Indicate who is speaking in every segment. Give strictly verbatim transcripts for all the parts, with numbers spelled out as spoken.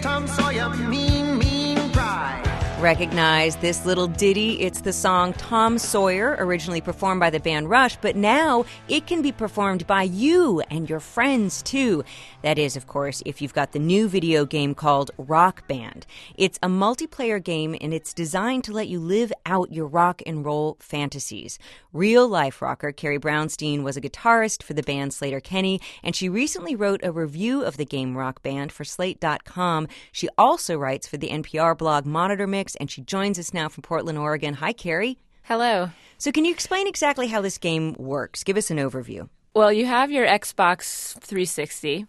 Speaker 1: Tom Sawyer, mean, mean pride.
Speaker 2: Recognize this little ditty. It's the song Tom Sawyer, originally performed by the band Rush, but now it can be performed by you and your friends, too. That is, of course, if you've got the new video game called Rock Band. It's a multiplayer game, and it's designed to let you live out your rock and roll fantasies. Real-life rocker Carrie Brownstein was a guitarist for the band Sleater-Kinney, and she recently wrote a review of the game Rock Band for Slate dot com. She also writes for the N P R blog Monitor Mix, and she joins us now from Portland, Oregon. Hi, Carrie.
Speaker 3: Hello.
Speaker 2: So can you explain exactly how this game works? Give us an overview.
Speaker 3: Well, you have your Xbox three sixty,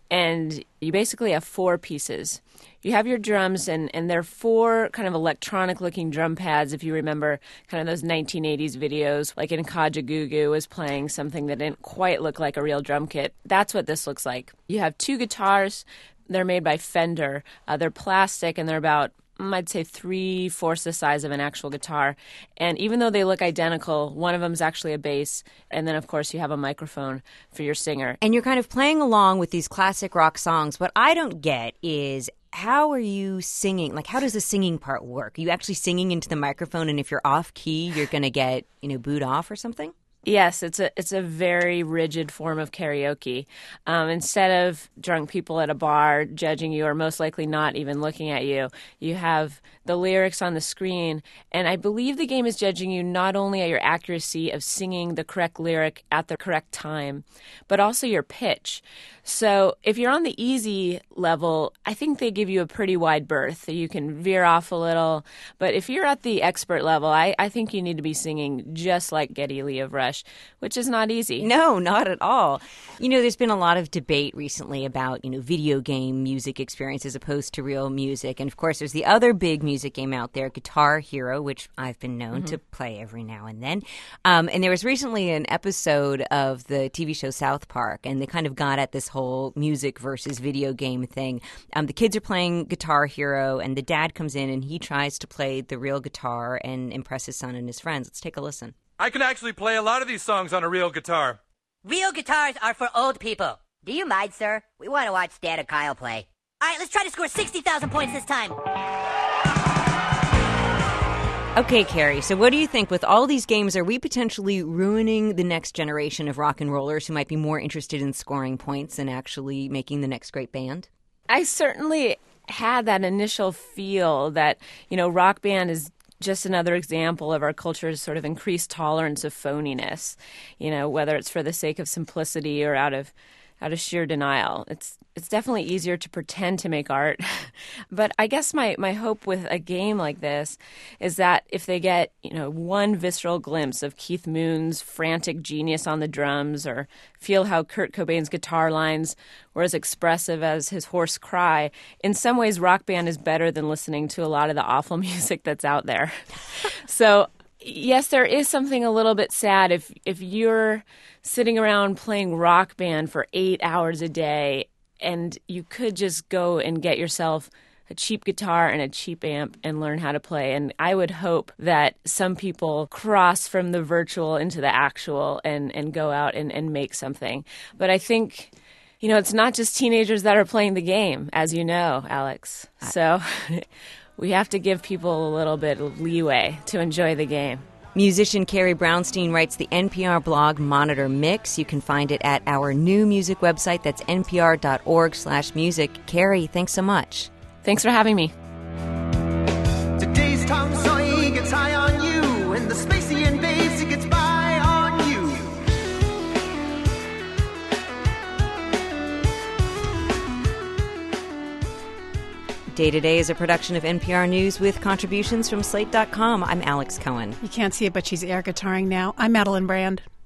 Speaker 3: and you basically have four pieces. You have your drums, and, and they're four kind of electronic-looking drum pads, if you remember kind of those nineteen eighties videos, like in Kajagoogoo was playing something that didn't quite look like a real drum kit. That's what this looks like. You have two guitars. They're made by Fender. Uh, they're plastic, and they're about I'd say three-fourths the size of an actual guitar. And even though they look identical, one of them is actually a bass. And then, of course, you have a microphone for your singer.
Speaker 2: And you're kind of playing along with these classic rock songs. What I don't get is, how are you singing? Like, how does the singing part work? Are you actually singing into the microphone, and if you're off key, you're going to get, you know, booed off or something?
Speaker 3: Yes, it's a it's a very rigid form of karaoke. Um, instead of drunk people at a bar judging you or most likely not even looking at you, you have the lyrics on the screen. And I believe the game is judging you not only at your accuracy of singing the correct lyric at the correct time, but also your pitch. So if you're on the easy level, I think they give you a pretty wide berth. You can veer off a little. But if you're at the expert level, I, I think you need to be singing just like Geddy Lee of Rush, which is not easy.
Speaker 2: No, not at all. You know, there's been a lot of debate recently about, you know, video game music experience as opposed to real music. And, of course, there's the other big music game out there, Guitar Hero, which I've been known mm-hmm. to play every now and then. Um, and there was recently an episode of the T V show South Park, and they kind of got at this whole music versus video game thing. Um, the kids are playing Guitar Hero, and the dad comes in, and he tries to play the real guitar and impress his son and his friends. Let's take a listen.
Speaker 4: I can actually play a lot of these songs on a real guitar.
Speaker 5: Real guitars are for old people. Do you mind, sir? We want to watch Dad and Kyle play. All right, let's try to score sixty thousand points this time.
Speaker 2: Okay, Carrie, so what do you think? With all these games, are we potentially ruining the next generation of rock and rollers who might be more interested in scoring points than actually making the next great band?
Speaker 3: I certainly had that initial feel that, you know, Rock Band is just another example of our culture's sort of increased tolerance of phoniness, you know, whether it's for the sake of simplicity or out of out of sheer denial. It's it's definitely easier to pretend to make art. But I guess my, my hope with a game like this is that if they get, you know, one visceral glimpse of Keith Moon's frantic genius on the drums, or feel how Kurt Cobain's guitar lines were as expressive as his hoarse cry, in some ways Rock Band is better than listening to a lot of the awful music that's out there. So yes, there is something a little bit sad if if you're sitting around playing Rock Band for eight hours a day, and you could just go and get yourself a cheap guitar and a cheap amp and learn how to play. And I would hope that some people cross from the virtual into the actual and, and go out and, and make something. But I think, you know, it's not just teenagers that are playing the game, as you know, Alex. So we have to give people a little bit of leeway to enjoy the game.
Speaker 2: Musician Carrie Brownstein writes the N P R blog Monitor Mix. You can find it at our new music website. That's npr.org slash music. Carrie, thanks so much.
Speaker 3: Thanks for having me.
Speaker 1: Today's Tom Sawyer gets high on you, and the spacey and bass gets by on you.
Speaker 2: Day to Day is a production of N P R News with contributions from Slate dot com. I'm Alex Cohen.
Speaker 6: You can't see it, but she's air guitaring now. I'm Madeline Brand.